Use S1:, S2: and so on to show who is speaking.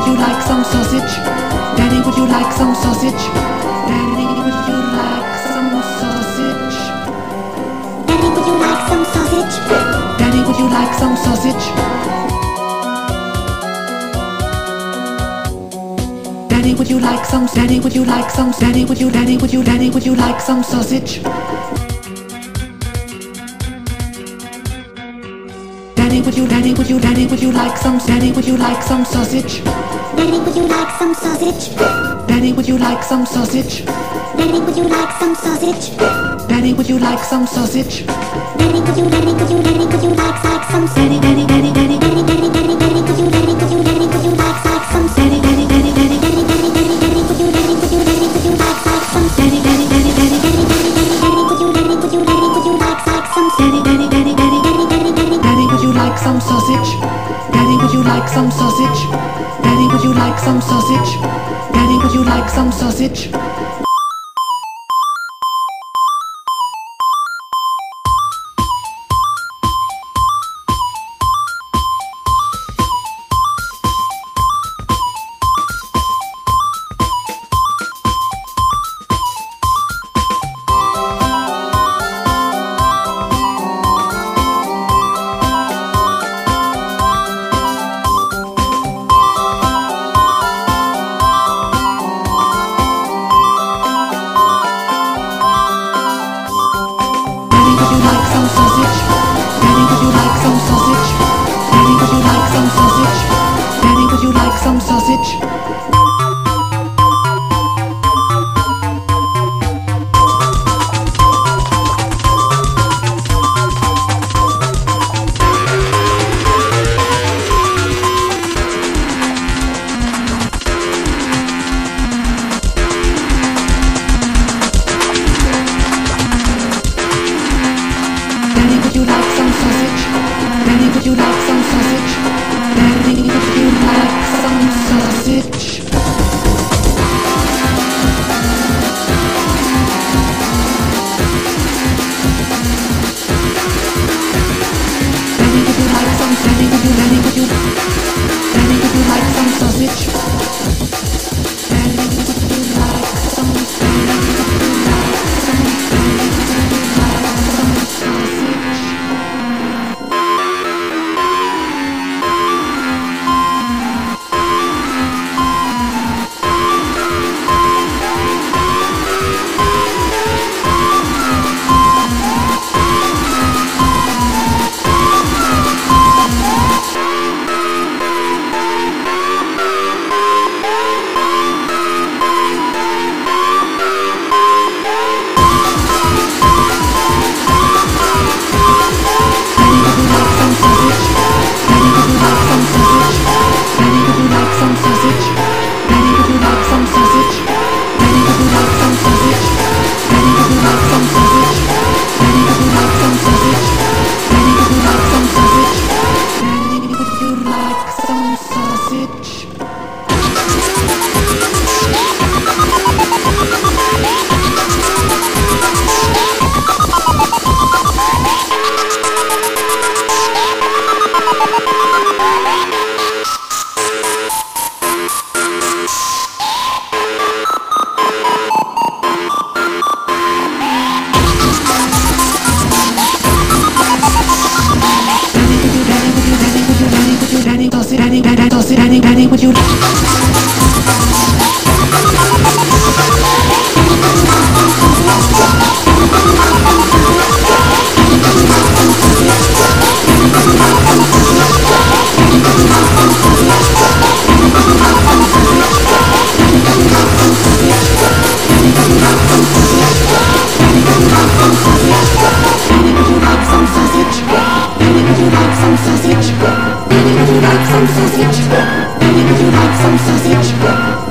S1: would you like some sausage? Daddy, would you like some sausage? Daddy, would you like some sausage? Daddy, would you like some sausage? Daddy, would you like some sausage? Daddy, would you like some? Daddy, would you like some? Daddy, would you? Daddy, would you? Daddy, would you like some sausage? Daddy, would you? Daddy, would you? Daddy, would you like some? Daddy, would you like some sausage? Daddy, would you like some sausage? Daddy, would you like some sausage? Daddy, would you like some sausage? Daddy, would you like some sausage? Daddy, would you? Daddy, would you? Daddy, would you like some? Daddy, daddy, daddy, daddy, daddy, daddy, daddy, daddy, would you? Daddy, would you? Daddy, would you like some? Daddy, daddy, daddy, daddy, daddy, daddy, daddy, daddy, would you? Daddy, would you? Daddy, would you like some? Daddy, daddy, daddy, daddy, daddy, daddy, daddy, daddy, would you? Daddy, would you? Daddy, would you like some? Daddy, daddy, daddy, daddy, daddy, daddy, daddy, daddy, would you like some sausage? Daddy, would you like some sausage? Daddy, would you like some sausage? Daddy, would you like some sausage? Daddy, would you? Sausage?